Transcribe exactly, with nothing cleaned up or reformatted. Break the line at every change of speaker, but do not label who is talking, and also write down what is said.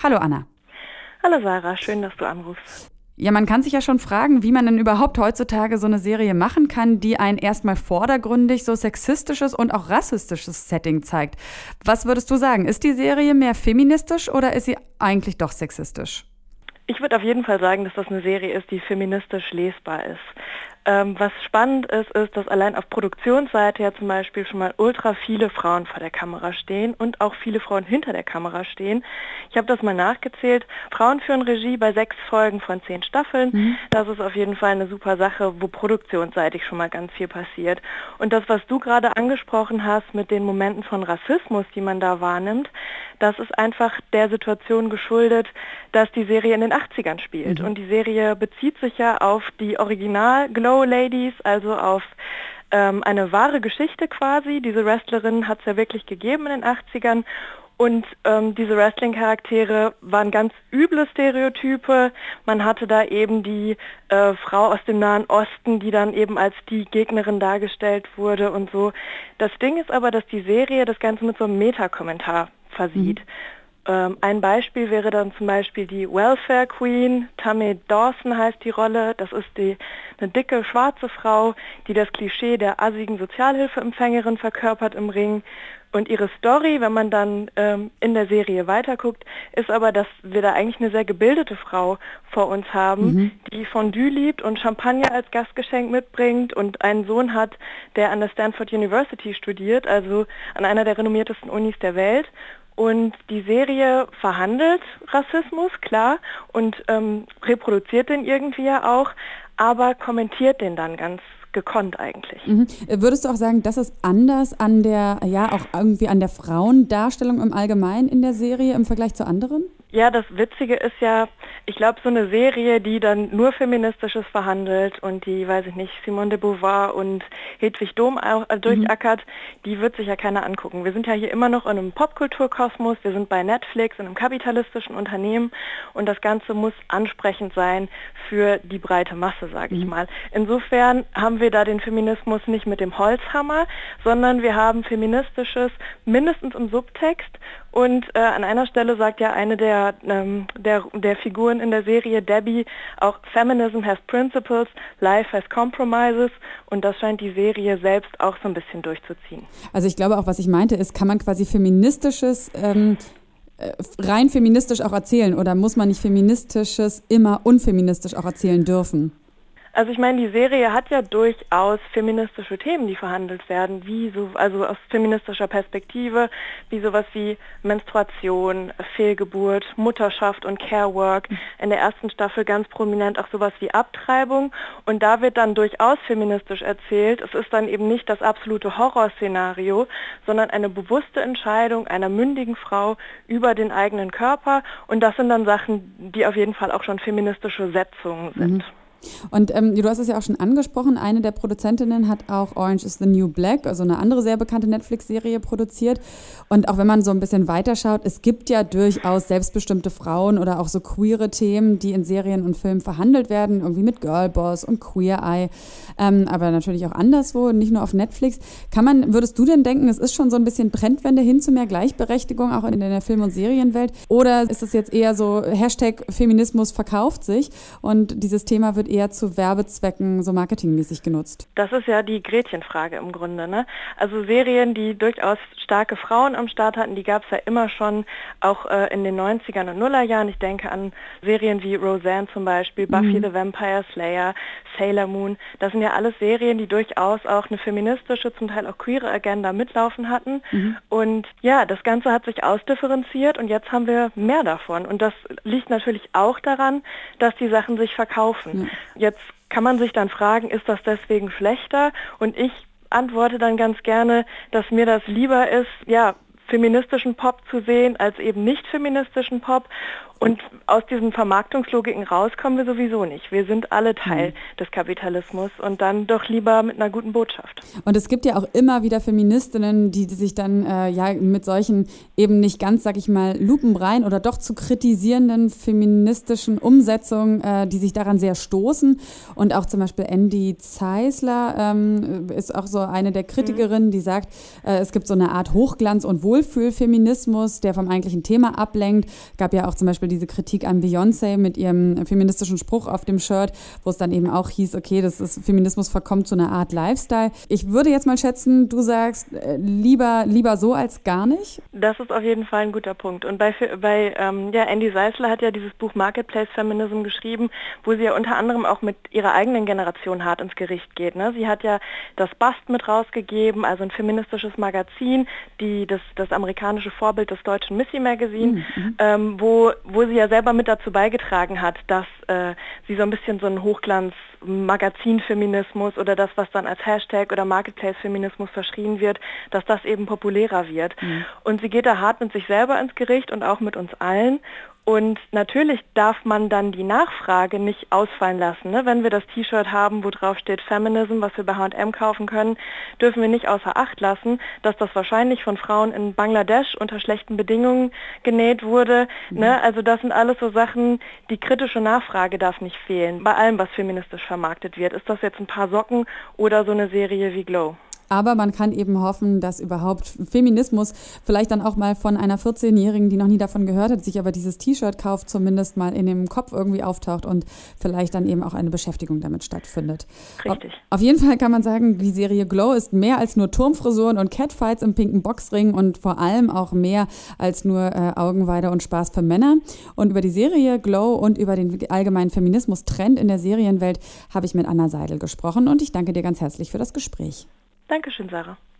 Hallo Anna.
Hallo Sarah, schön, dass du anrufst.
Ja, man kann sich ja schon fragen, wie man denn überhaupt heutzutage so eine Serie machen kann, die ein erstmal vordergründig so sexistisches und auch rassistisches Setting zeigt. Was würdest du sagen, ist die Serie mehr feministisch oder ist sie eigentlich doch sexistisch?
Ich würde auf jeden Fall sagen, dass das eine Serie ist, die feministisch lesbar ist. Ähm, was spannend ist, ist, dass allein auf Produktionsseite ja zum Beispiel schon mal ultra viele Frauen vor der Kamera stehen und auch viele Frauen hinter der Kamera stehen. Ich habe das mal nachgezählt. Frauen führen Regie bei sechs Folgen von zehn Staffeln. Mhm. Das ist auf jeden Fall eine super Sache, wo produktionsseitig schon mal ganz viel passiert. Und das, was du gerade angesprochen hast mit den Momenten von Rassismus, die man da wahrnimmt, das ist einfach der Situation geschuldet, dass die Serie in den achtzigern spielt. Mhm. Und die Serie bezieht sich ja auf die Original Glow Ladies, also auf ähm, eine wahre Geschichte quasi. Diese Wrestlerinnen hat es ja wirklich gegeben in den achtzigern. Und ähm, diese Wrestling-Charaktere waren ganz üble Stereotype. Man hatte da eben die äh, Frau aus dem Nahen Osten, die dann eben als die Gegnerin dargestellt wurde und so. Das Ding ist aber, dass die Serie das Ganze mit so einem Meta-Kommentar versieht. Mhm. Ähm, ein Beispiel wäre dann zum Beispiel die Welfare Queen, Tammy Dawson heißt die Rolle. Das ist die, eine dicke, schwarze Frau, die das Klischee der assigen Sozialhilfeempfängerin verkörpert im Ring. Und ihre Story, wenn man dann ähm, in der Serie weiterguckt, ist aber, dass wir da eigentlich eine sehr gebildete Frau vor uns haben, mhm. die Fondue liebt und Champagner als Gastgeschenk mitbringt und einen Sohn hat, der an der Stanford University studiert, also an einer der renommiertesten Unis der Welt. Und die Serie verhandelt Rassismus, klar, und ähm, reproduziert den irgendwie ja auch, aber kommentiert den dann ganz gekonnt eigentlich.
Mhm. Würdest du auch sagen, das ist anders an der, ja, auch irgendwie an der Frauendarstellung im Allgemeinen in der Serie im Vergleich zu anderen?
Ja, das Witzige ist ja, ich glaube, so eine Serie, die dann nur Feministisches verhandelt und die, weiß ich nicht, Simone de Beauvoir und Hedwig Dohm auch, äh, durchackert, mhm. die wird sich ja keiner angucken. Wir sind ja hier immer noch in einem Popkulturkosmos, wir sind bei Netflix, in einem kapitalistischen Unternehmen und das Ganze muss ansprechend sein für die breite Masse, sage ich mhm. mal. Insofern haben wir da den Feminismus nicht mit dem Holzhammer, sondern wir haben Feministisches mindestens im Subtext und äh, an einer Stelle sagt ja eine der ähm, der, der Figuren in der Serie, Debbie, auch Feminism has principles, life has compromises und das scheint die Serie selbst auch so ein bisschen durchzuziehen.
Also ich glaube auch, was ich meinte, ist, kann man quasi Feministisches ähm, rein feministisch auch erzählen oder muss man nicht Feministisches immer unfeministisch auch erzählen dürfen?
Also ich meine, die Serie hat ja durchaus feministische Themen, die verhandelt werden, wie so, also aus feministischer Perspektive, wie sowas wie Menstruation, Fehlgeburt, Mutterschaft und Care-Work. In der ersten Staffel ganz prominent auch sowas wie Abtreibung. Und da wird dann durchaus feministisch erzählt. Es ist dann eben nicht das absolute Horrorszenario, sondern eine bewusste Entscheidung einer mündigen Frau über den eigenen Körper. Und das sind dann Sachen, die auf jeden Fall auch schon feministische Setzungen sind. Mhm.
Und ähm, du hast es ja auch schon angesprochen, eine der Produzentinnen hat auch Orange is the New Black, also eine andere sehr bekannte Netflix-Serie produziert. Und auch wenn man so ein bisschen weiterschaut, es gibt ja durchaus selbstbestimmte Frauen oder auch so queere Themen, die in Serien und Filmen verhandelt werden, irgendwie mit Girlboss und Queer Eye, ähm, aber natürlich auch anderswo, nicht nur auf Netflix. Kann man, würdest du denn denken, es ist schon so ein bisschen Trendwende hin zu mehr Gleichberechtigung, auch in der Film- und Serienwelt? Oder ist es jetzt eher so Hashtag Feminismus verkauft sich und dieses Thema wird eher zu Werbezwecken so marketingmäßig genutzt?
Das ist ja die Gretchenfrage im Grunde, ne? Also Serien, die durchaus starke Frauen am Start hatten, die gab es ja immer schon, auch äh, in den neunzigern und Nullerjahren. Ich denke an Serien wie Roseanne zum Beispiel, Buffy mhm. the Vampire Slayer, Sailor Moon. Das sind ja alles Serien, die durchaus auch eine feministische, zum Teil auch queere Agenda mitlaufen hatten. Mhm. Und ja, das Ganze hat sich ausdifferenziert und jetzt haben wir mehr davon. Und das liegt natürlich auch daran, dass die Sachen sich verkaufen. Mhm. Jetzt kann man sich dann fragen, ist das deswegen schlechter? Und ich antworte dann ganz gerne, dass mir das lieber ist, ja, feministischen Pop zu sehen, als eben nicht feministischen Pop. Und aus diesen Vermarktungslogiken rauskommen wir sowieso nicht. Wir sind alle Teil mhm. des Kapitalismus und dann doch lieber mit einer guten Botschaft.
Und es gibt ja auch immer wieder Feministinnen, die, die sich dann äh, ja mit solchen eben nicht ganz, sag ich mal, lupenrein oder doch zu kritisierenden feministischen Umsetzungen, äh, die sich daran sehr stoßen. Und auch zum Beispiel Andy Zeisler ähm, ist auch so eine der Kritikerinnen, mhm. die sagt, äh, es gibt so eine Art Hochglanz- und Wohl Wohlfühlfeminismus, der vom eigentlichen Thema ablenkt. Gab ja auch zum Beispiel diese Kritik an Beyoncé mit ihrem feministischen Spruch auf dem Shirt, wo es dann eben auch hieß, okay, das ist Feminismus verkommt zu einer Art Lifestyle. Ich würde jetzt mal schätzen, du sagst, äh, lieber, lieber so als gar nicht?
Das ist auf jeden Fall ein guter Punkt. Und bei, bei ähm, ja, Andy Seisler hat ja dieses Buch Marketplace Feminism geschrieben, wo sie ja unter anderem auch mit ihrer eigenen Generation hart ins Gericht geht. Ne? Sie hat ja das Bast mit rausgegeben, also ein feministisches Magazin, die, das, das amerikanische Vorbild des deutschen Missy Magazine, mhm. ähm, wo, wo sie ja selber mit dazu beigetragen hat, dass äh, sie so ein bisschen so einen Hochglanz-Magazin-Feminismus oder das, was dann als Hashtag oder Marketplace-Feminismus verschrien wird, dass das eben populärer wird. Mhm. Und sie geht da hart mit sich selber ins Gericht und auch mit uns allen. Und natürlich darf man dann die Nachfrage nicht ausfallen lassen. Ne? Wenn wir das T-Shirt haben, wo drauf steht Feminism, was wir bei H und M kaufen können, dürfen wir nicht außer Acht lassen, dass das wahrscheinlich von Frauen in Bangladesch unter schlechten Bedingungen genäht wurde. Mhm. Ne? Also das sind alles so Sachen, die kritische Nachfrage darf nicht fehlen. Bei allem, was feministisch vermarktet wird. Ist das jetzt ein paar Socken oder so eine Serie wie Glow?
Aber man kann eben hoffen, dass überhaupt Feminismus vielleicht dann auch mal von einer vierzehnjährigen, die noch nie davon gehört hat, sich aber dieses T-Shirt kauft, zumindest mal in dem Kopf irgendwie auftaucht und vielleicht dann eben auch eine Beschäftigung damit stattfindet.
Richtig.
Auf, auf jeden Fall kann man sagen, die Serie Glow ist mehr als nur Turmfrisuren und Catfights im pinken Boxring und vor allem auch mehr als nur äh, Augenweide und Spaß für Männer. Und über die Serie Glow und über den allgemeinen Feminismus-Trend in der Serienwelt habe ich mit Anna Seidel gesprochen und ich danke dir ganz herzlich für das Gespräch.
Dankeschön, Sarah.